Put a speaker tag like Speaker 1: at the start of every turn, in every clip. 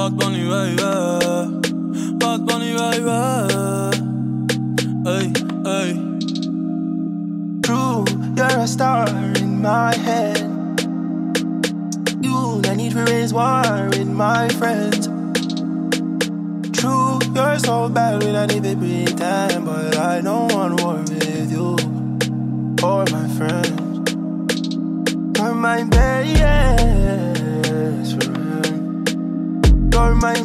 Speaker 1: Bad Bunny, baby. Bad Bunny, baby. Ey, ey.
Speaker 2: True, you're a star in my head. You, I need to raise war with my friends. True, you're so bad when I need to pretend, but I don't want war with you or my friends. You're my best friend. You're my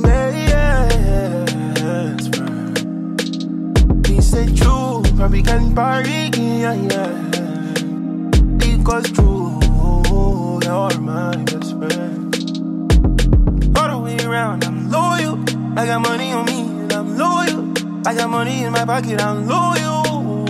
Speaker 2: best friend. We say true, but we can party again, yeah. Because true, you're my best friend. All the way around, I'm loyal. I got money on me and I'm loyal. I got money in my pocket, I'm loyal.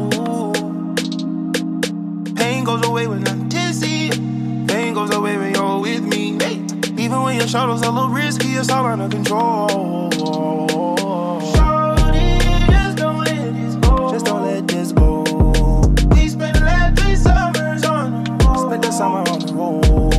Speaker 2: Pain goes away when I'm tipsy. Pain goes away when you're with me. Hey. Even when your shadows a little risky, it's all under control. Shorty, just don't let this go. Just don't let this go. We spent the last 3 summers on the road. Spent the summer on the road.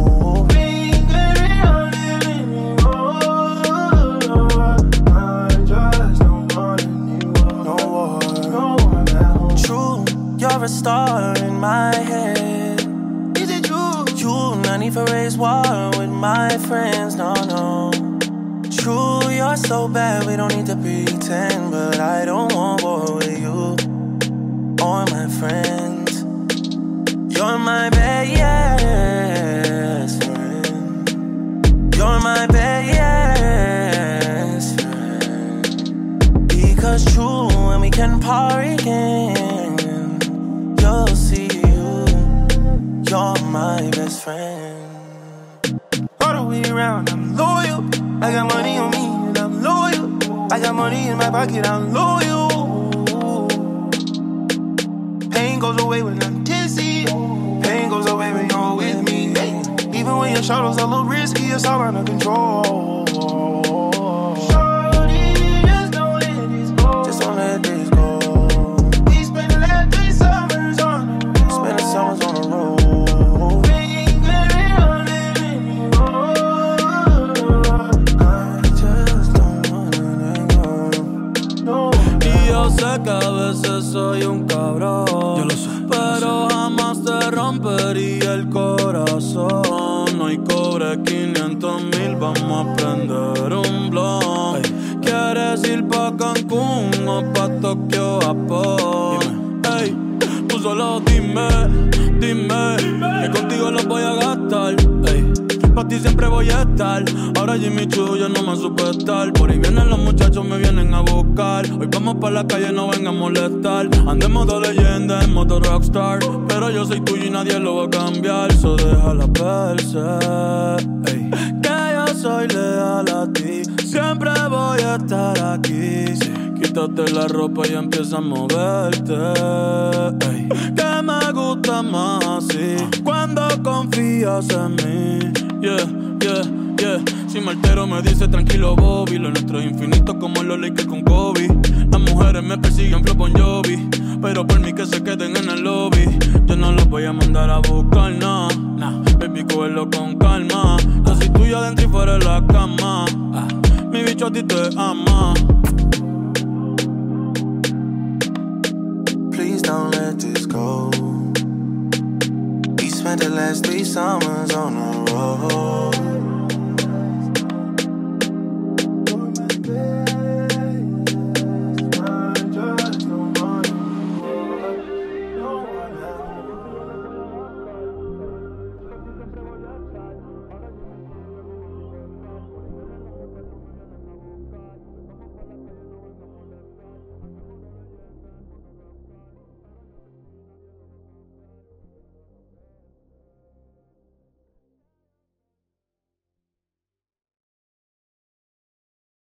Speaker 2: You're a star in my head. Is it true? You, no need for raise war with my friends, no, no. True, you're so bad, we don't need to pretend. But I don't want war with you or my friends. You're my best friend. You're my best friend. Because true, when we can party again, you'll see you're my best friend. All the way around, I'm loyal. I got money on me and I'm loyal. I got money in my pocket, I'm loyal. Pain goes away when I'm tipsy. Pain goes away when you're with me. Hey. Even when your shadows a little risky, it's all under control.
Speaker 1: Sé que a veces soy un cabrón, yo lo sé, pero jamás te rompería el corazón. Hoy cobré 500,000, vamos a prender un blon. ¿Quieres ir pa' Cancún o pa' Tokio, Japón? Ey, tú solo dime, que contigo lo voy a gastar. Ey, pa' ti siempre voy a estar. Ahora Jimmy Choo yo no me supe estar. Por ahí vienen los muchachos, me vienen a buscar. Hoy vamos pa' la calle, no vengan a molestar. Ando en modo leyenda, en modo rockstar. Pero yo soy tuyo y nadie lo va a cambiar. So déjala verse, ey. Que yo soy leal a ti. Siempre voy a estar aquí, sí. Quítate la ropa y empieza a moverte, ey. Que me gusta más así, cuando confías en mí. Yeah, yeah, yeah. Si me altero me dice tranquilo Bobby. Lo nuestro es infinito como los Lakers con Kobe. Las mujeres me persiguen flow Bon Jovi, pero por mí que se queden en el lobby. Yo no los voy a mandar a buscar, no, nah. Baby, cógelo con calma. Yo soy tuyo adentro y fuera de la cama. Mi bicho a ti te ama.
Speaker 2: Please don't let this go. We spent the last 3 summers on the road.